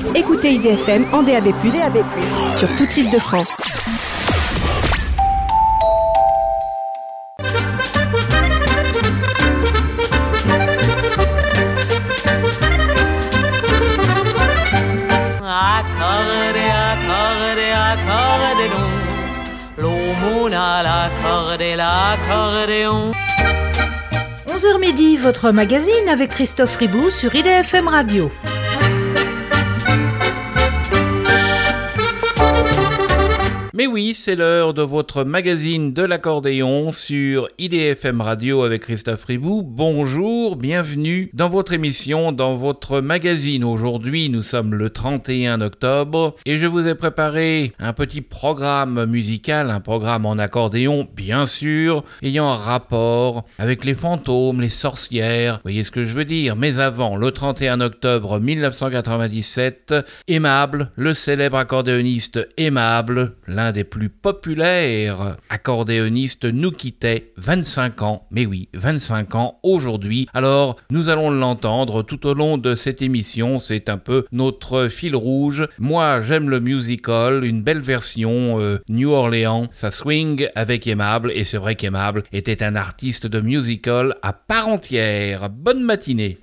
Écoutez IDFM en DAB+, sur toute l'île de France. L'accordéon. 11h midi, votre magazine avec Christophe Ribou sur IDFM Radio. Mais oui, c'est l'heure de votre magazine de l'accordéon sur IDFM Radio avec Christophe Ribou. Bonjour, bienvenue dans votre émission, dans votre magazine. Aujourd'hui, nous sommes le 31 octobre et je vous ai préparé un petit programme musical, un programme en accordéon, bien sûr, ayant un rapport avec les fantômes, les sorcières, vous voyez ce que je veux dire. Mais avant, le 31 octobre 1997, Aimable, le célèbre accordéoniste Aimable, l'un des plus populaires accordéonistes, nous quittait, 25 ans, mais oui, 25 ans aujourd'hui. Alors, nous allons l'entendre tout au long de cette émission, c'est un peu notre fil rouge. Moi, j'aime le musical, une belle version New Orleans, ça swing avec Aimable, et c'est vrai qu'Aimable était un artiste de musical à part entière. Bonne matinée.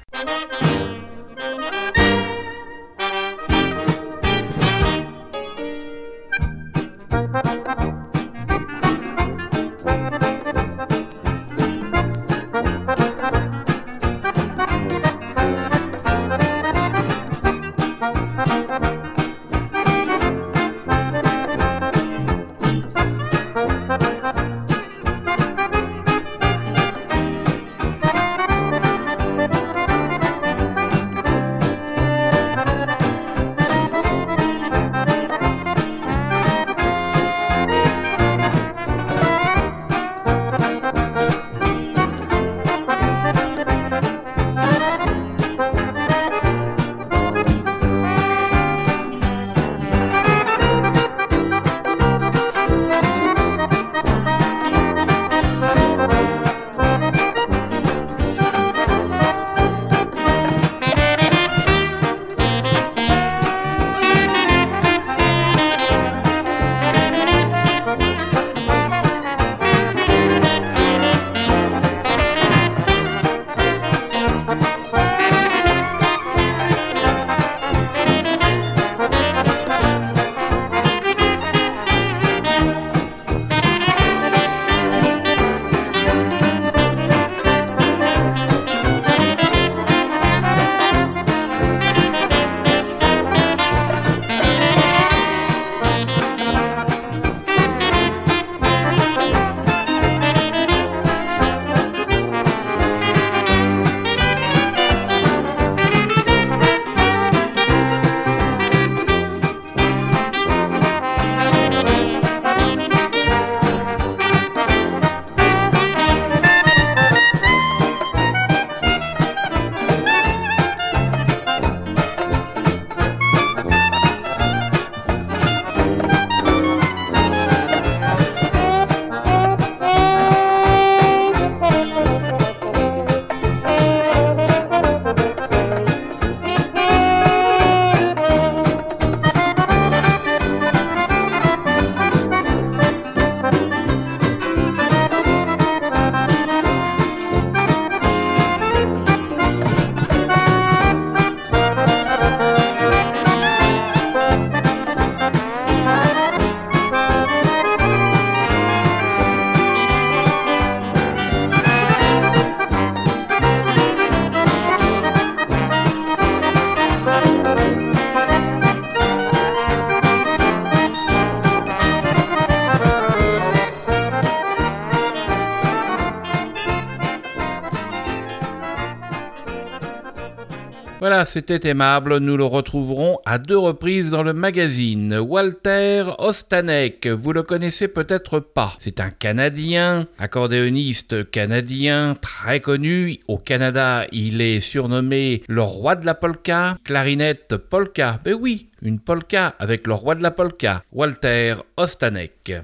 Voilà, c'était Aimable, nous le retrouverons à 2 reprises dans le magazine. Walter Ostanek, vous le connaissez peut-être pas. C'est un Canadien, accordéoniste canadien, très connu. Au Canada, il est surnommé le roi de la polka, clarinette polka. Ben oui, une polka avec le roi de la polka, Walter Ostanek.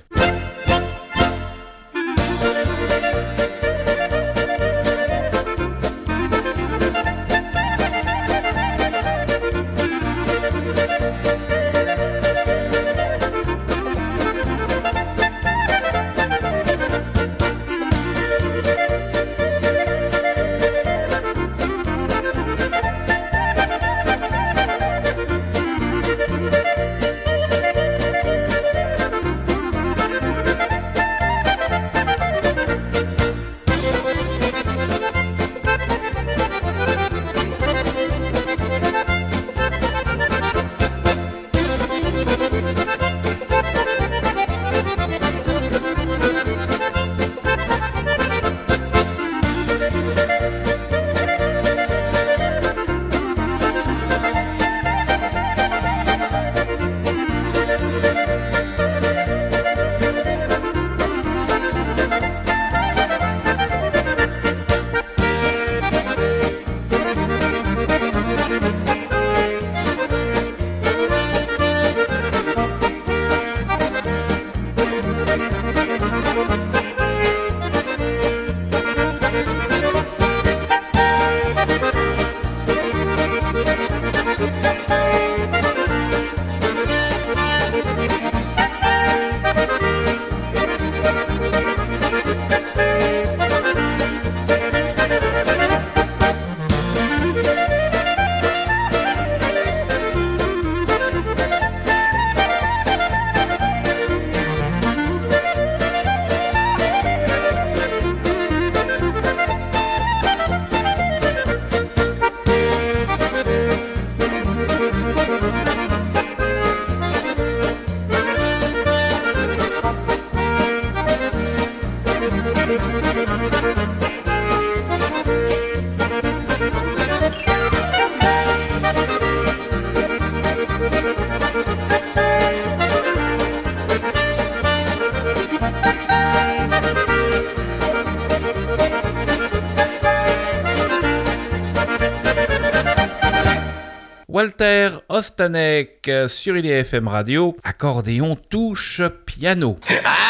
Walter Ostanek sur IDFM Radio, accordéon touche piano.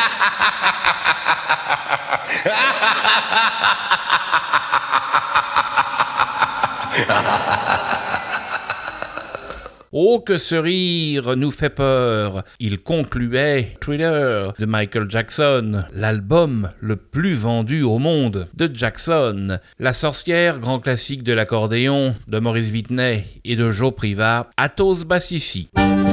Oh, que ce rire nous fait peur! Il concluait Thriller de Michael Jackson, l'album le plus vendu au monde de Jackson. La sorcière, grand classique de l'accordéon de Maurice Whitney et de Joe Privat, Athos Bassissi.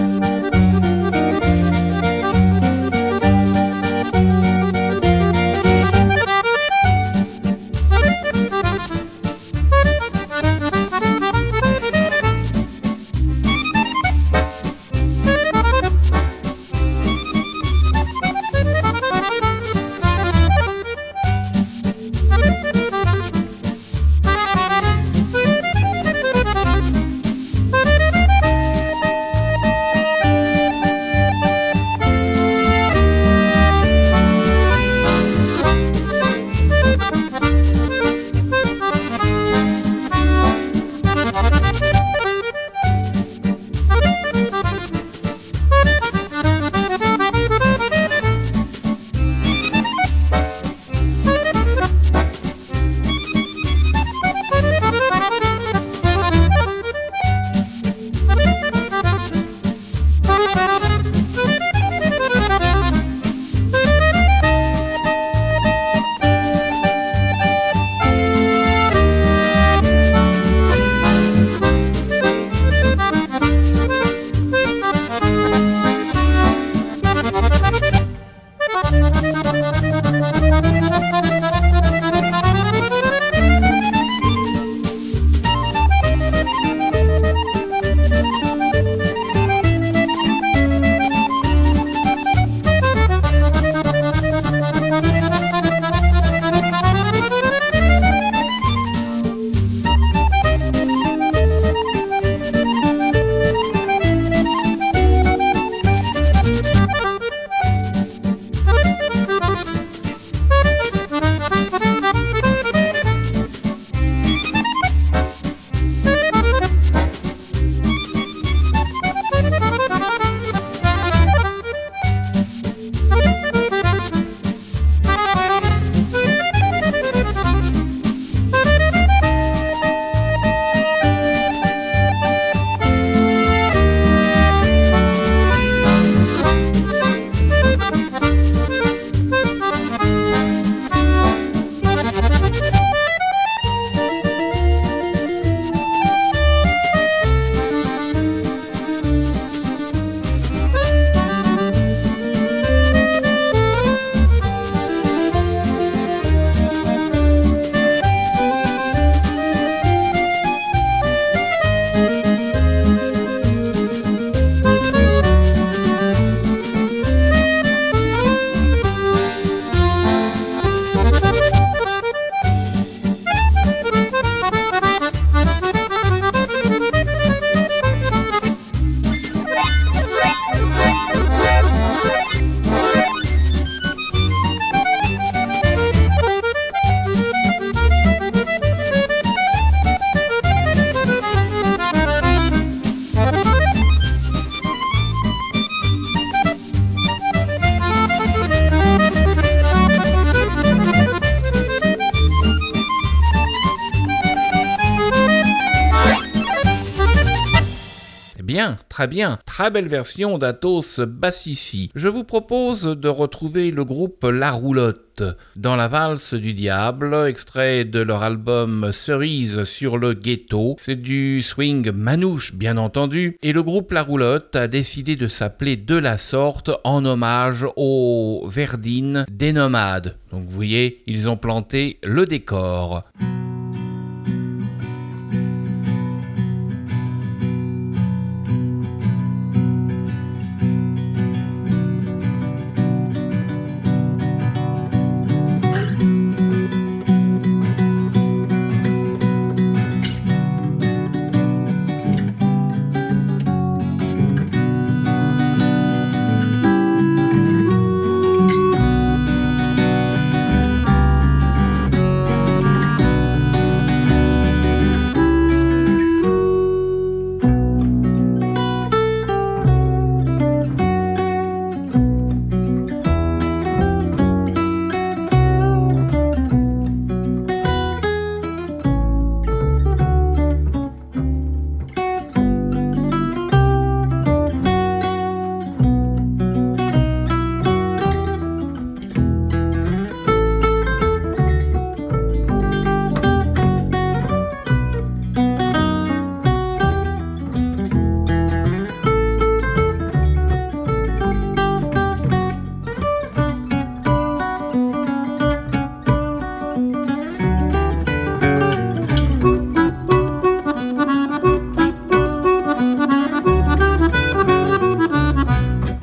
Bien, très belle version d'Athos Bassissi. Je vous propose de retrouver le groupe La Roulotte dans La Valse du Diable, extrait de leur album Cerise sur le Ghetto. C'est du swing manouche, bien entendu, et le groupe La Roulotte a décidé de s'appeler de la sorte en hommage aux Verdines des Nomades. Donc vous voyez, ils ont planté le décor.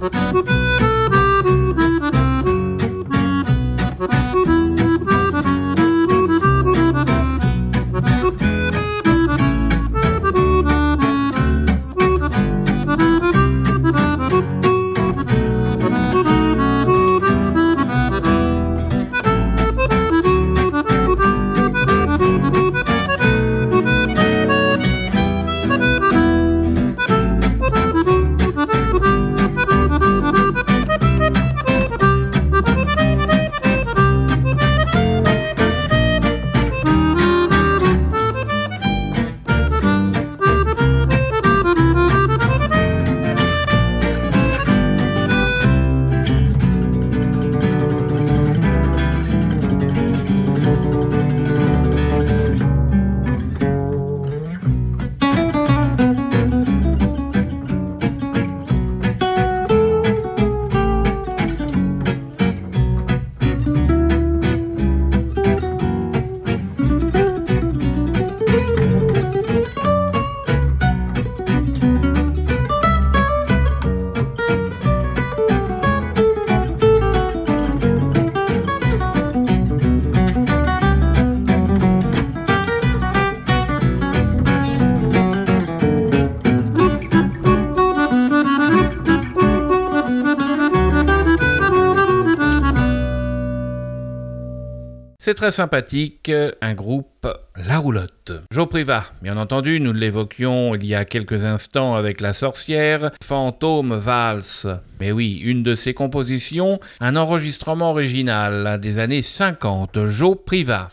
C'est très sympathique, un groupe La Roulotte. Joe Privat, bien entendu, nous l'évoquions il y a quelques instants avec La Sorcière, Fantôme Valse. Mais oui, une de ses compositions, un enregistrement original des années 50, Joe Privat.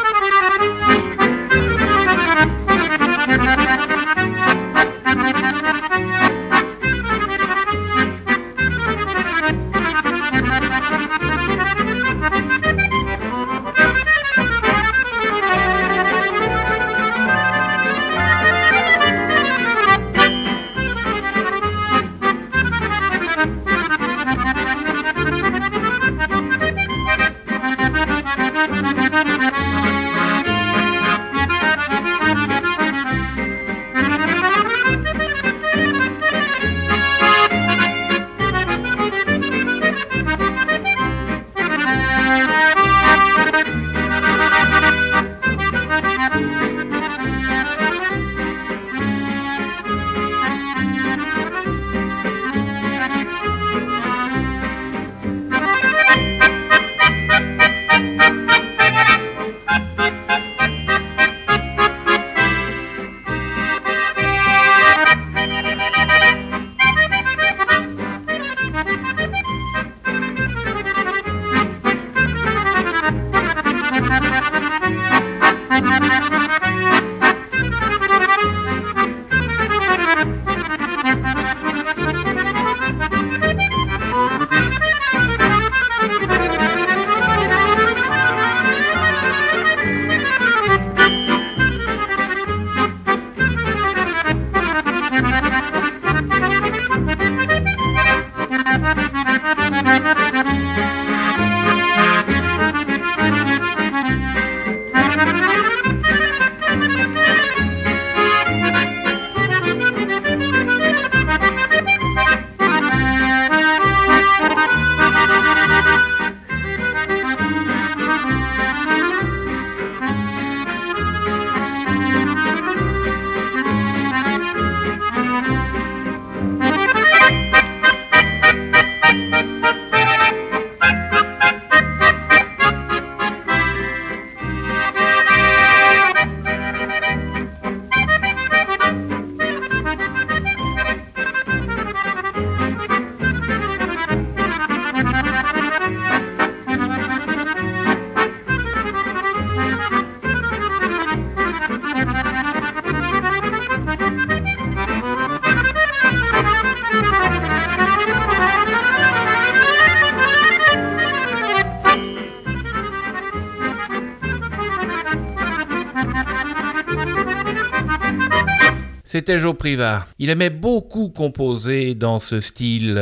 C'était Joe Privat. Il aimait beaucoup composer dans ce style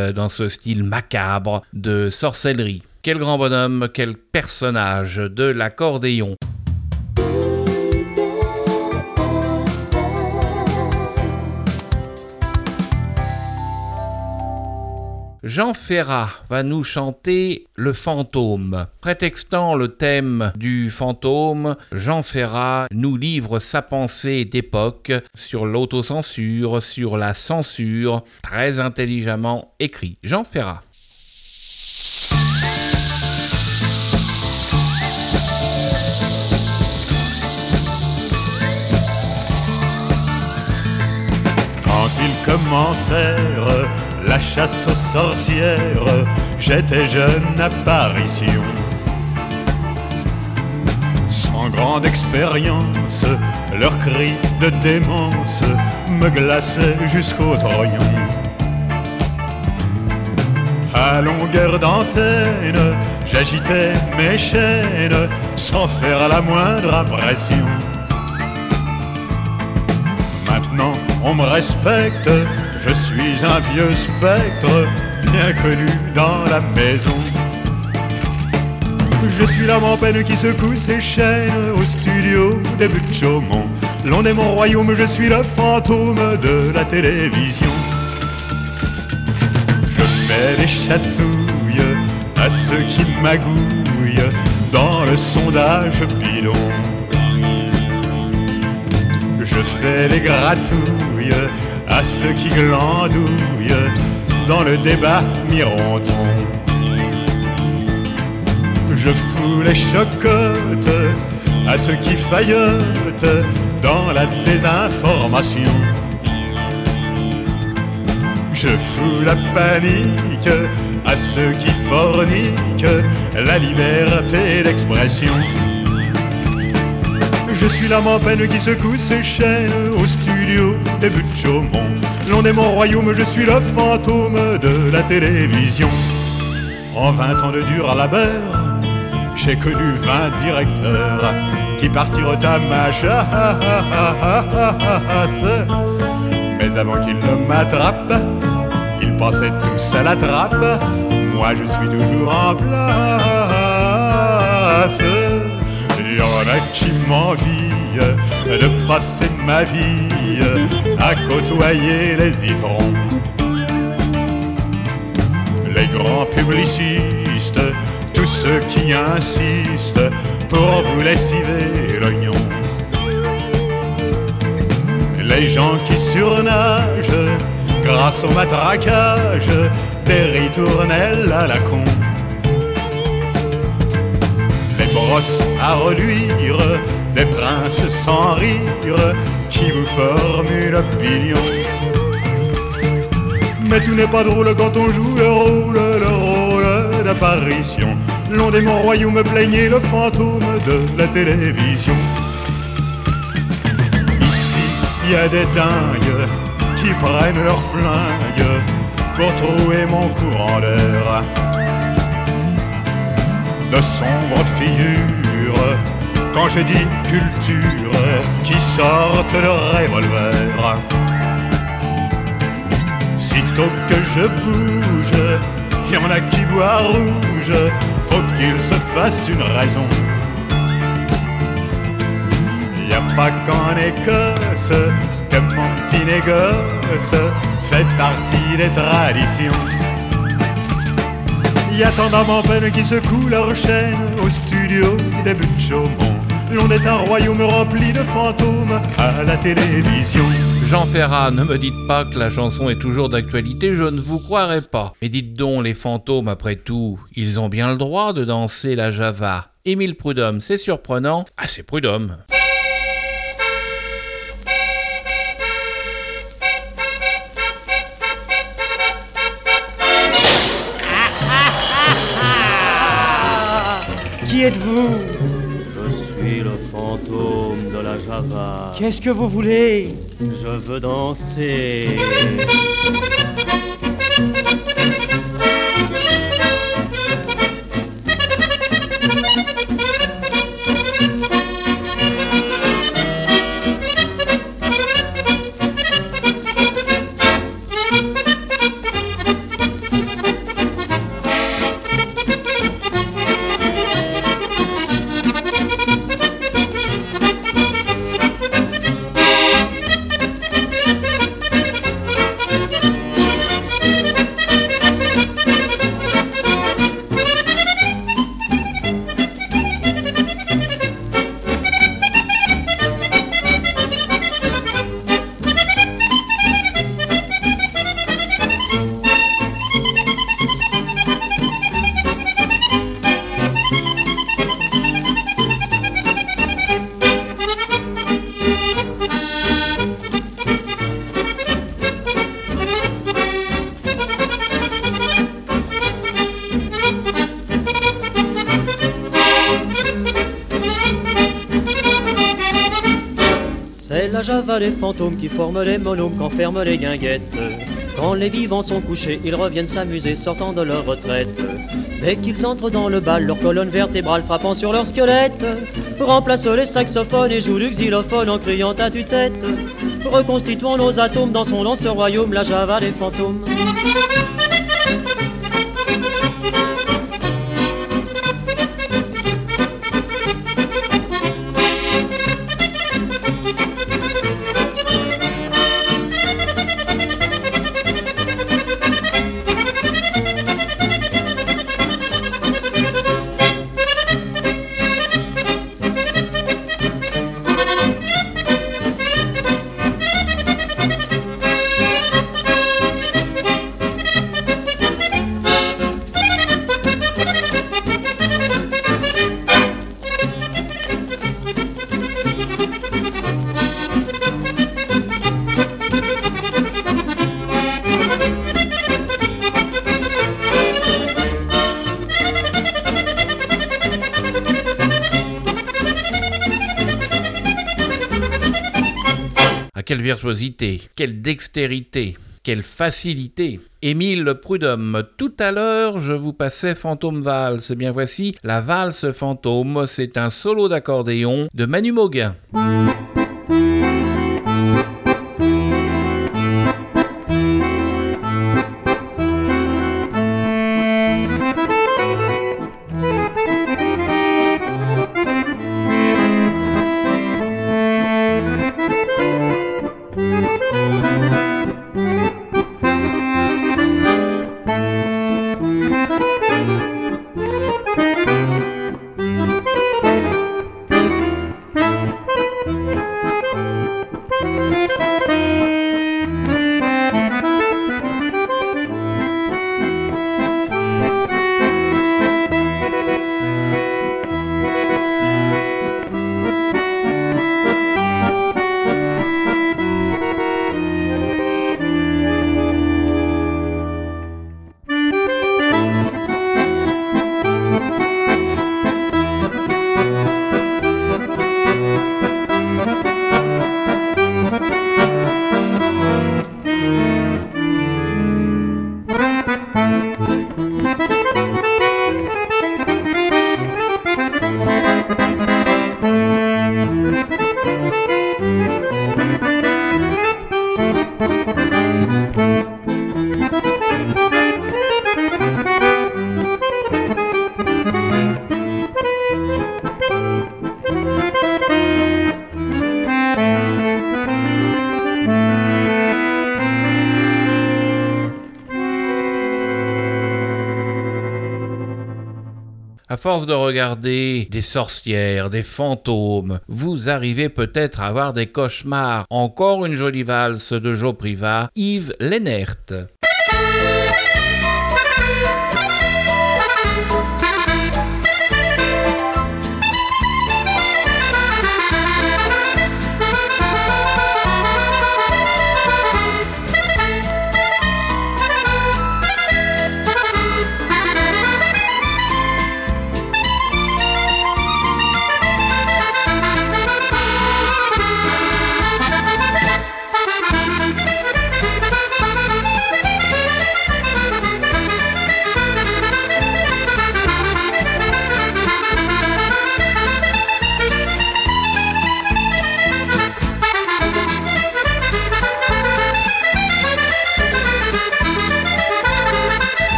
macabre de sorcellerie. Quel grand bonhomme, quel personnage de l'accordéon. Jean Ferrat va nous chanter Le Fantôme. Prétextant le thème du fantôme, Jean Ferrat nous livre sa pensée d'époque sur l'autocensure, sur la censure, très intelligemment écrit. Jean Ferrat. Quand ils commencèrent la chasse aux sorcières, j'étais jeune apparition. Sans grande expérience, leurs cris de démence me glaçaient jusqu'au trognon. À longueur d'antenne, j'agitais mes chaînes sans faire la moindre impression. Maintenant on me respecte, je suis un vieux spectre, bien connu dans la maison. Je suis l'âme en peine qui secoue ses chaînes au studio des buts de Chaumont. L'on est mon royaume, je suis le fantôme de la télévision. Je fais des chatouilles à ceux qui magouillent dans le sondage bidon. Je fais les gratouilles à ceux qui glandouillent dans le débat mironton. Je fous les chocottes à ceux qui faillotent dans la désinformation. Je fous la panique à ceux qui forniquent la liberté d'expression. Je suis l'âme en peine qui secoue ses chaînes au studio des buts de Chaumont. L'on est mon royaume, je suis le fantôme de la télévision. En 20 ans de dur labeur, j'ai connu 20 directeurs qui partirent à ma chasse. Mais avant qu'ils ne m'attrapent, ils pensaient tous à la trappe. Moi je suis toujours en place. Il y en a qui m'envient de passer ma vie à côtoyer les citrons. Les grands publicistes, tous ceux qui insistent pour vous lessiver l'oignon. Les gens qui surnagent grâce au matraquage des ritournelles à la con. Des brosses à reluire, des princes sans rire qui vous forment l'opinion. Mais tout n'est pas drôle quand on joue le rôle d'apparition. L'on est mon royaume, me plaignait le fantôme de la télévision. Ici, il y a des dingues qui prennent leurs flingues pour trouver mon courant d'air. De sombres figures, quand je dis culture, qui sortent le revolver. Sitôt que je bouge, y en a qui voient rouge, faut qu'il se fasse une raison. Y a pas qu'en Écosse que mon petit négoce fait partie des traditions. Y a tant d'âmes en peine qui secouent leurs chaînes au studio des buts de Chaumont. L'on est un royaume rempli de fantômes à la télévision. Jean Ferrat, ne me dites pas que la chanson est toujours d'actualité, je ne vous croirais pas. Mais dites donc, les fantômes, après tout, ils ont bien le droit de danser la Java. Émile Prudhomme, c'est surprenant. Ah, c'est Prudhomme. Qui êtes-vous? Je suis le fantôme de la Java. Qu'est-ce que vous voulez? Je veux danser. Java, les fantômes qui forment les monomes qu'enferment les guinguettes. Quand les vivants sont couchés, ils reviennent s'amuser sortant de leur retraite. Dès qu'ils entrent dans le bal, leur colonne vertébrale frappant sur leur squelette remplace les saxophones et joue du xylophone en criant à tue-tête. Reconstituons nos atomes dans son dense royaume, la Java des fantômes. Quelle virtuosité, quelle dextérité, quelle facilité. Émile Prudhomme, tout à l'heure je vous passais Fantôme Valse. Bien voici la valse fantôme, c'est un solo d'accordéon de Manu Mauguin. À force de regarder des sorcières, des fantômes, vous arrivez peut-être à avoir des cauchemars. Encore une jolie valse de Joe Privat, Yves Lennert.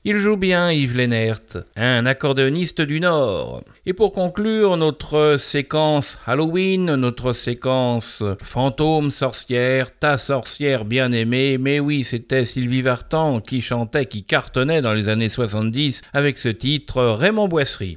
Il joue bien Yves Lennert, un accordéoniste du Nord. Et pour conclure notre séquence Halloween, notre séquence fantôme, sorcière, ta sorcière bien-aimée, mais oui, c'était Sylvie Vartan qui chantait, qui cartonnait dans les années 70 avec ce titre Raymond Boisserie.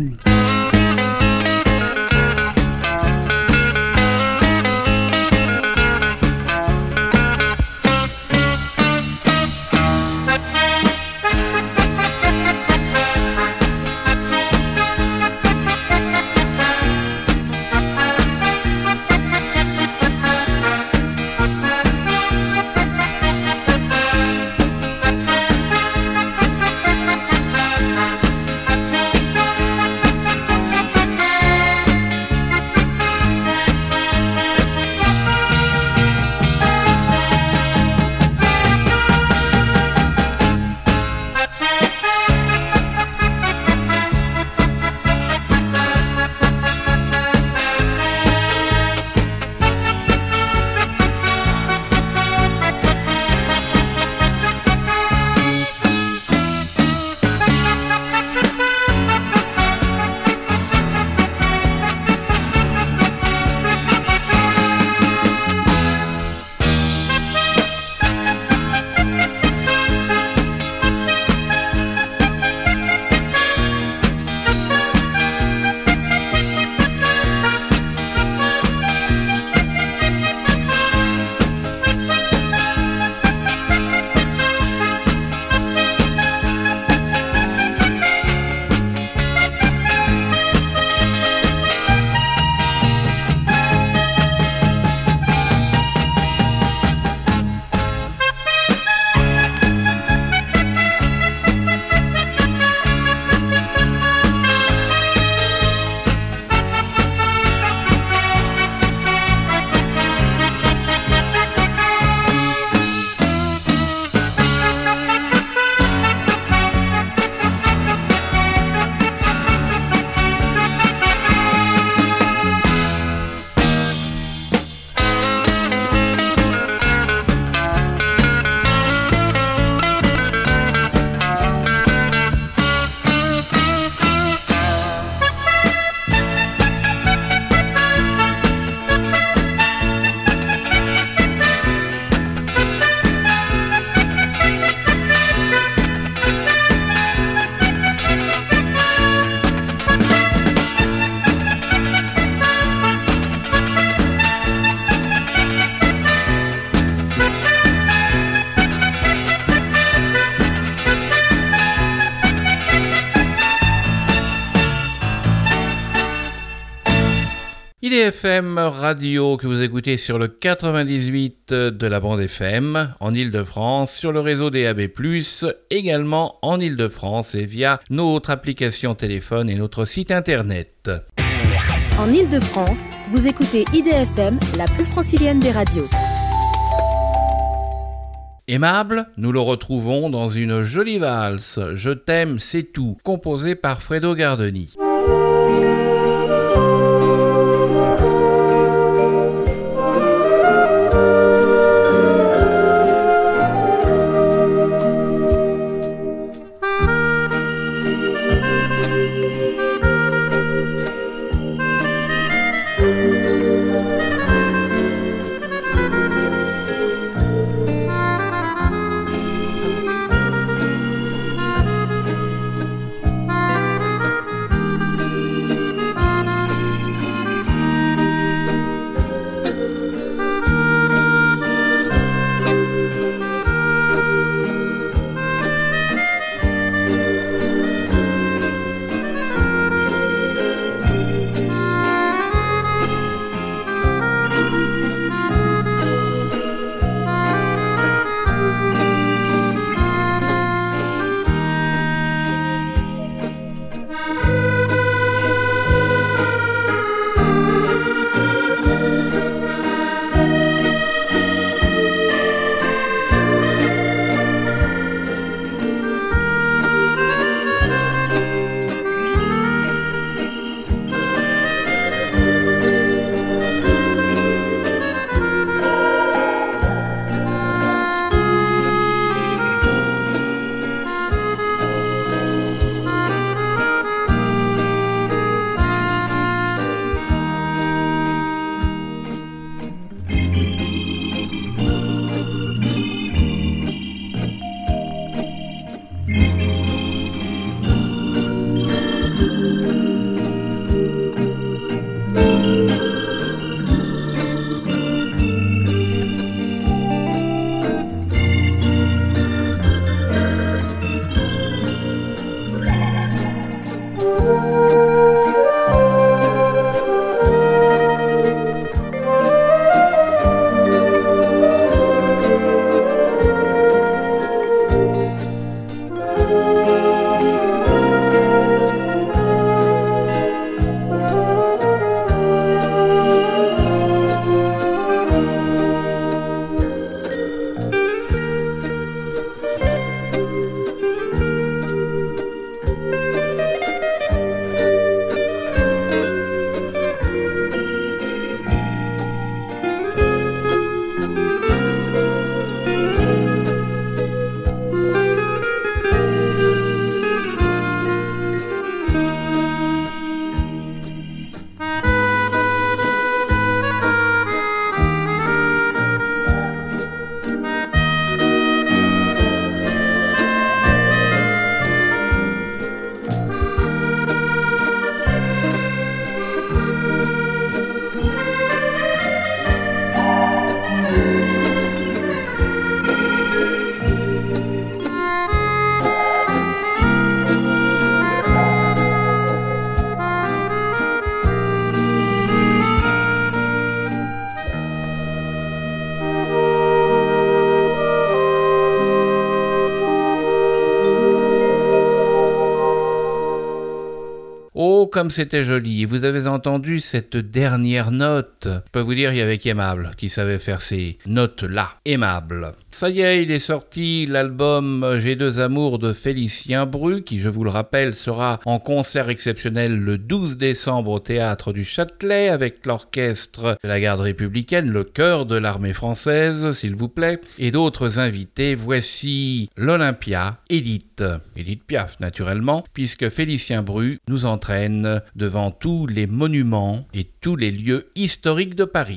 IDFM Radio que vous écoutez sur le 98 de la bande FM en Ile-de-France, sur le réseau DAB+, également en Ile-de-France et via notre application téléphone et notre site internet. En Ile-de-France, vous écoutez IDFM, la plus francilienne des radios. Aimable, nous le retrouvons dans une jolie valse, Je t'aime, c'est tout, composée par Fredo Gardeni. Oh, comme c'était joli. Vous avez entendu cette dernière note. Je peux vous dire, il y avait qu'Aimable qui savait faire ces notes-là. Aimable. Ça y est, il est sorti l'album J'ai deux amours de Félicien Bru, qui, je vous le rappelle, sera en concert exceptionnel le 12 décembre au Théâtre du Châtelet avec l'orchestre de la Garde républicaine, le chœur de l'armée française, s'il vous plaît, et d'autres invités. Voici l'Olympia, Edith Piaf naturellement, puisque Félicien Bru nous entraîne devant tous les monuments et tous les lieux historiques de Paris.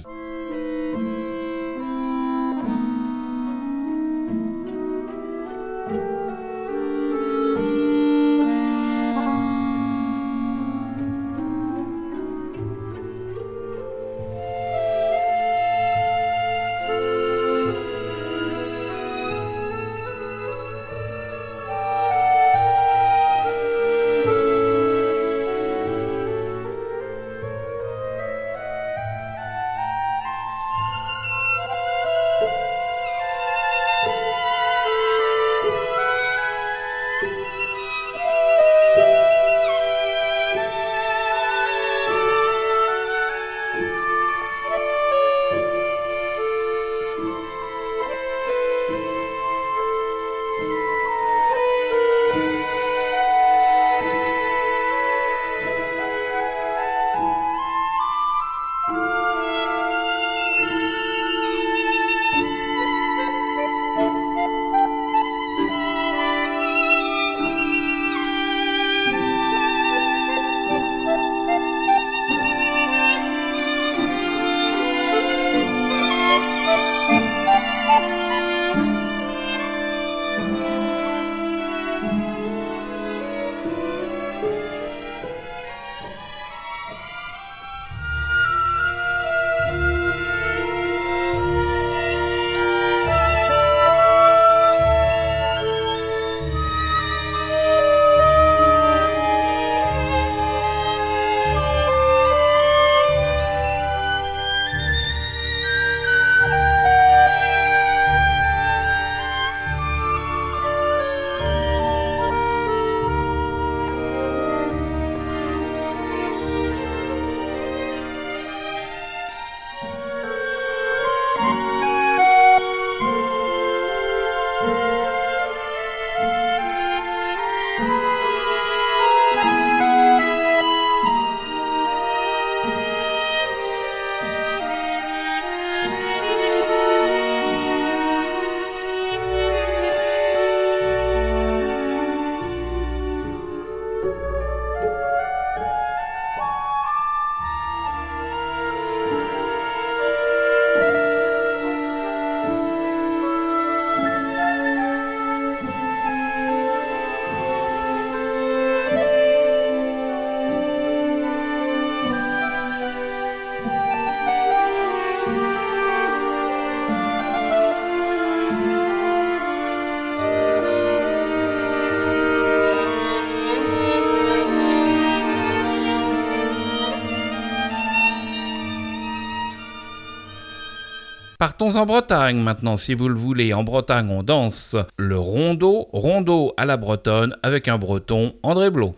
Partons en Bretagne maintenant, si vous le voulez. En Bretagne, on danse le rondeau, rondeau à la bretonne, avec un breton, André Blot.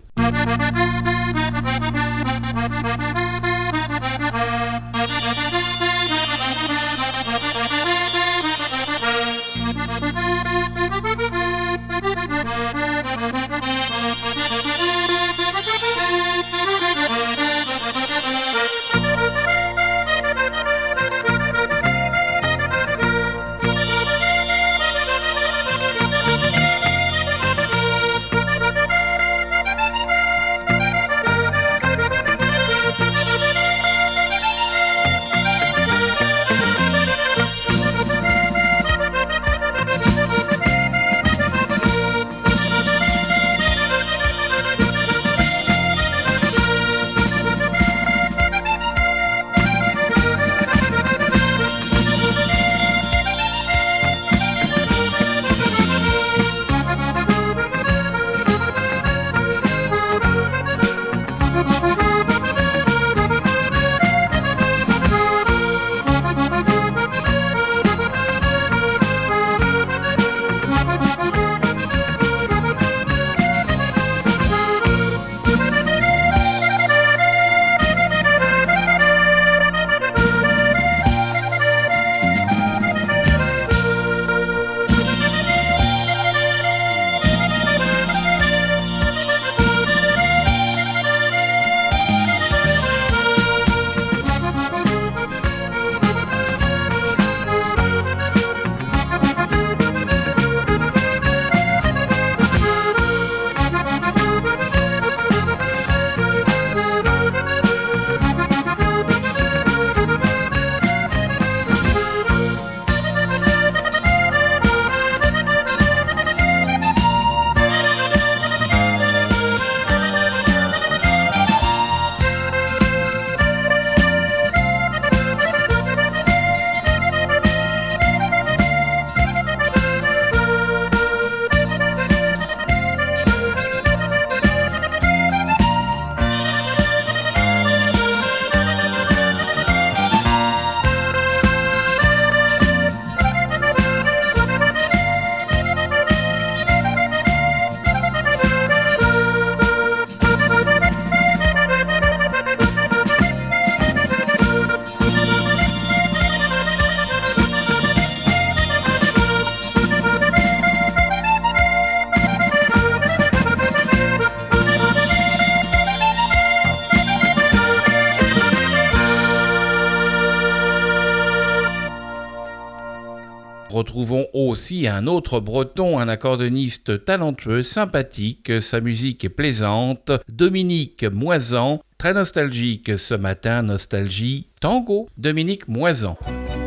Retrouvons aussi un autre breton, un accordéoniste talentueux, sympathique, sa musique est plaisante, Dominique Moisan, très nostalgique ce matin, nostalgie, tango, Dominique Moisan.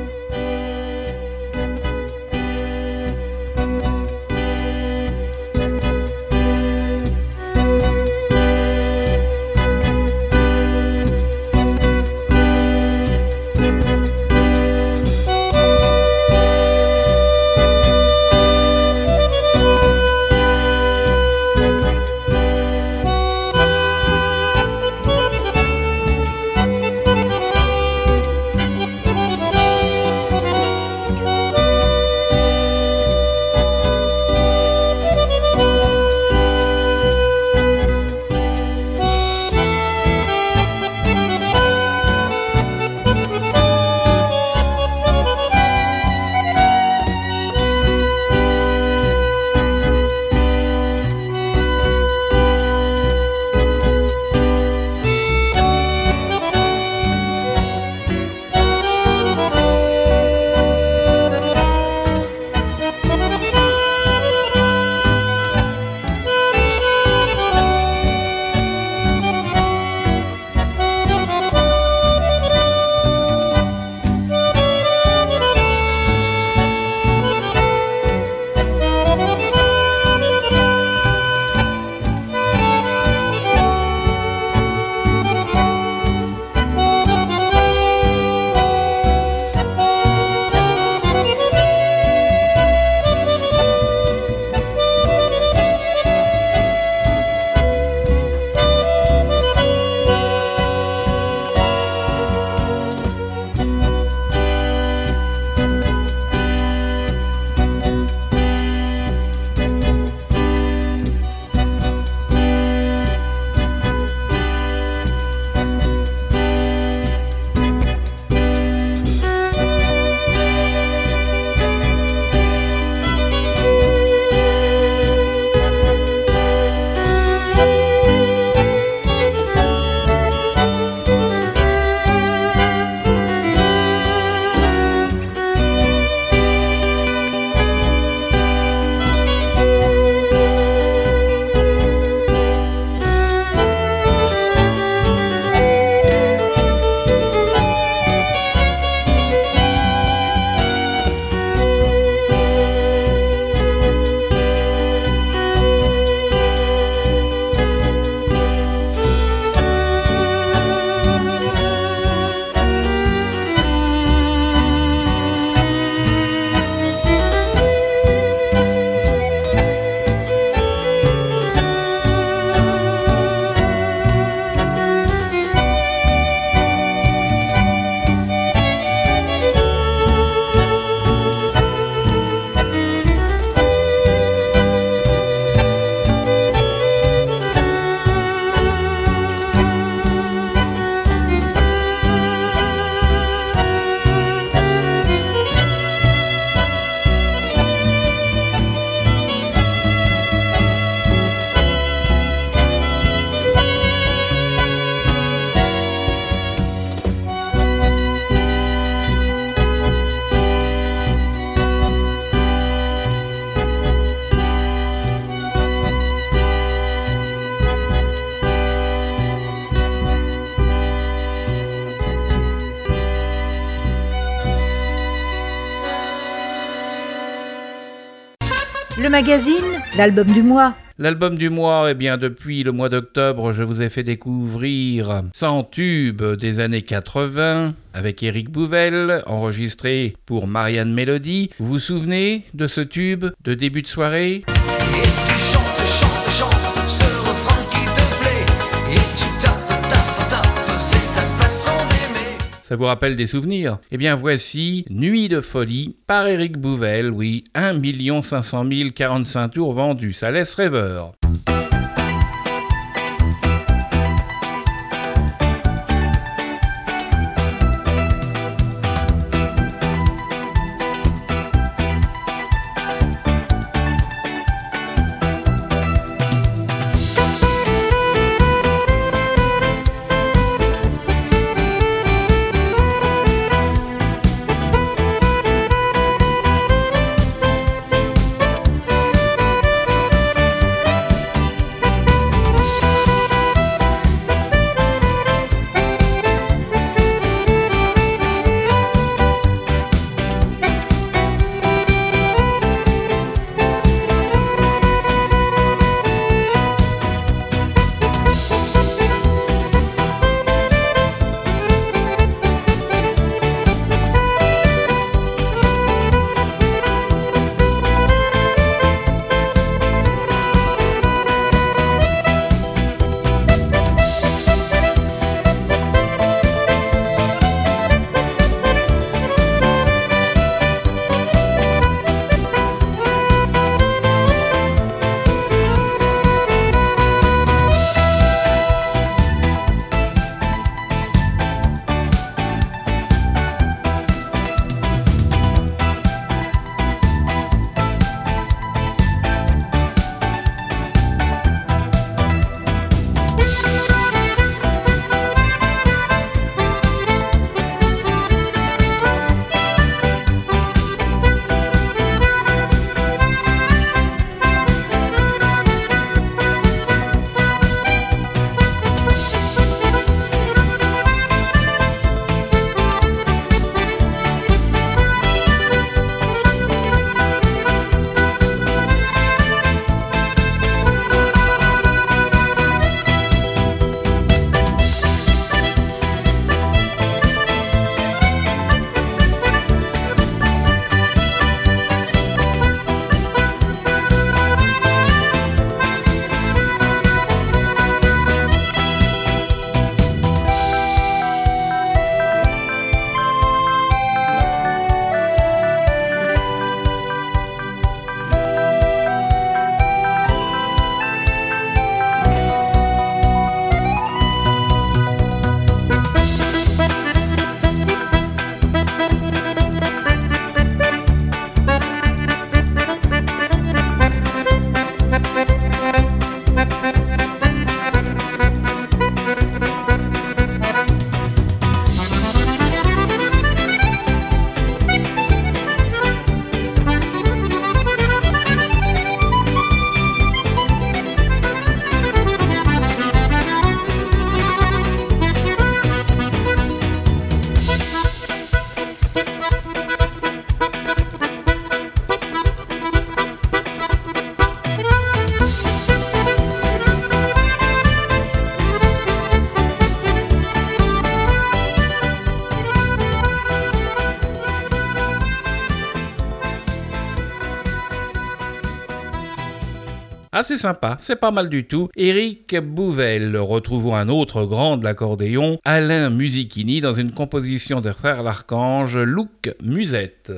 Le magazine, l'album du mois. L'album du mois, eh bien depuis le mois d'octobre, je vous ai fait découvrir 100 tubes des années 80 avec Éric Bouvelle, enregistré pour Marianne Mélodie. Vous vous souvenez de ce tube de début de soirée ? Et tu chantes, chantes, chantes ce refrain qui te plaît. Et tu tapes, c'est ta façon d'aimer. Ça vous rappelle des souvenirs ? Eh bien voici Nuit de folie par Éric Bouvelle, oui, 1 500 045 tours vendus, ça laisse rêveur. Ah, c'est sympa, c'est pas mal du tout. Éric Bouvel. Retrouvons un autre grand de l'accordéon, Alain Musichini, dans une composition des frères L'Archange, Look Musette.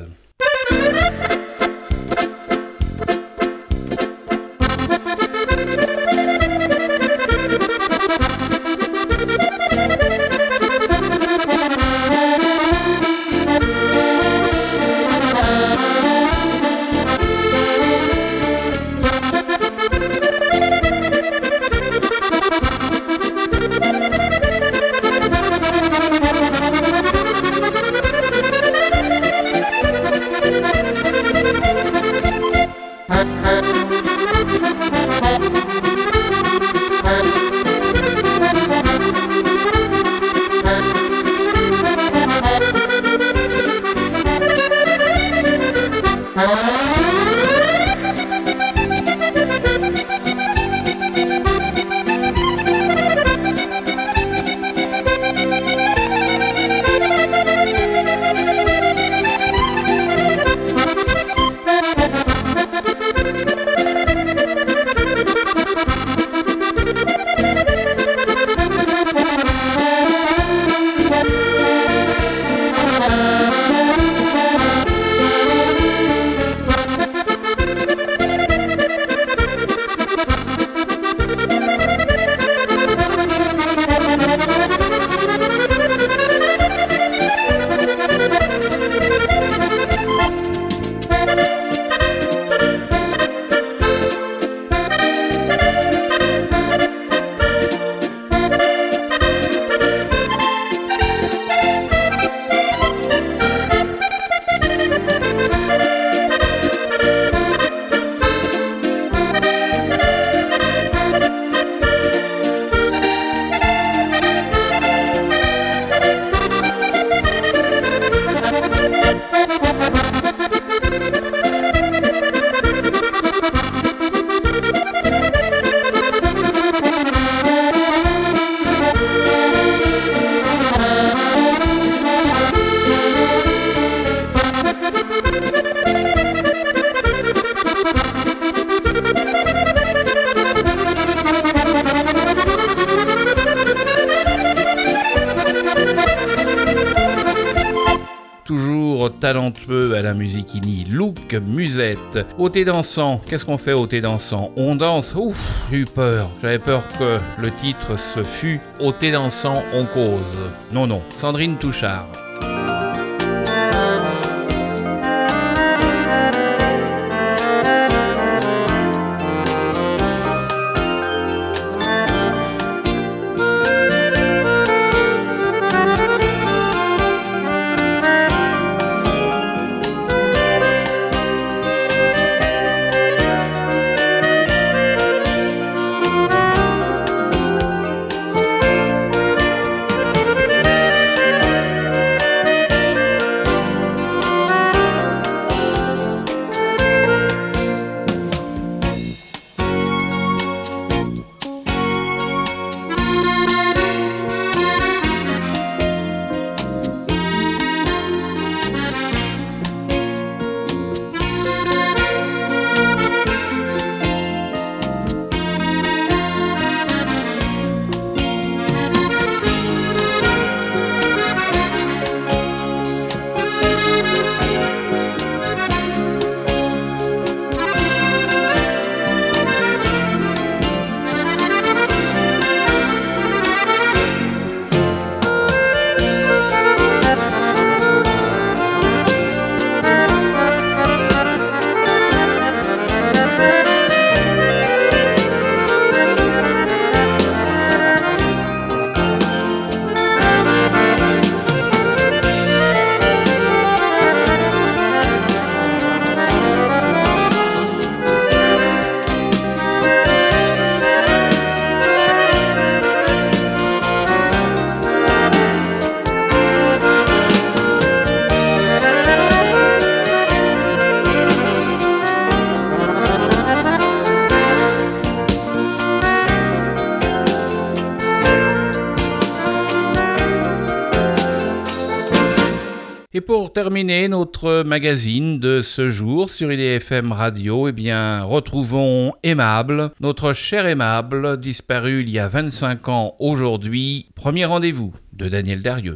Talentueux à la Musichini, Look Musette. Au thé dansant, qu'est-ce qu'on fait au thé dansant? On danse, ouf, j'ai eu peur. J'avais peur que le titre se fût Au thé dansant, on cause. Non, non, Sandrine Touchard. pour terminer notre magazine de ce jour sur IDFM Radio, eh bien, retrouvons Aimable, notre cher Aimable, disparu il y a 25 ans aujourd'hui. Premier rendez-vous de Daniel Darieux.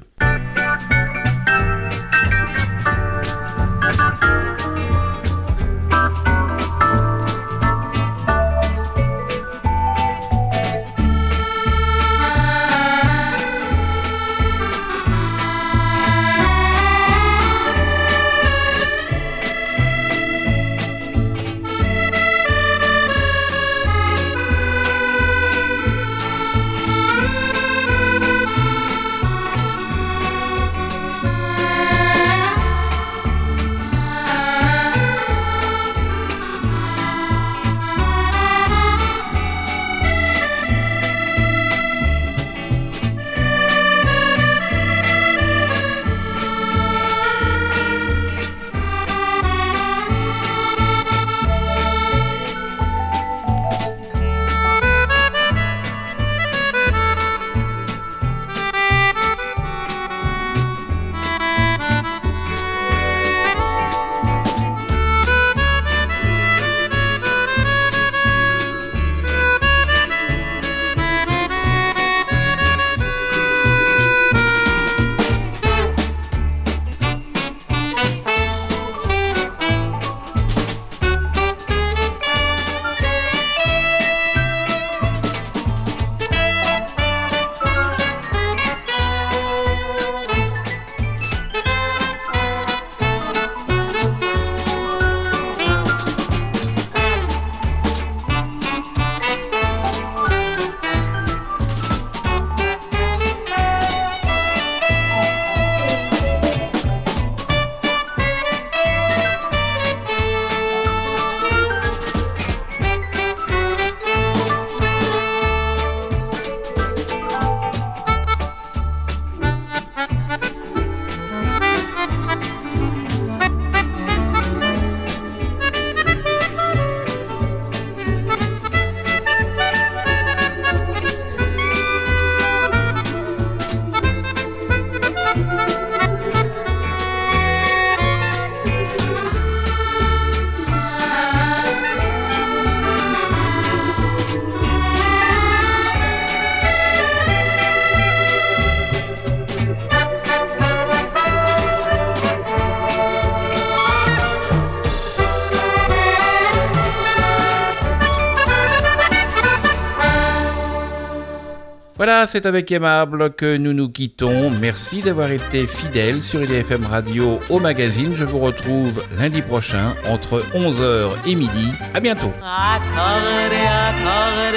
Voilà, c'est avec Aimable que nous nous quittons. Merci d'avoir été fidèles sur IDFM Radio au magazine. Je vous retrouve lundi prochain entre 11h et midi. À bientôt.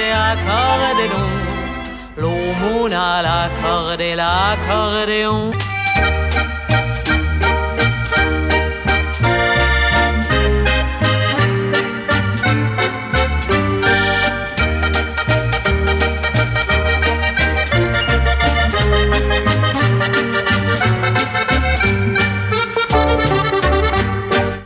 L'aumône à l'accordéon.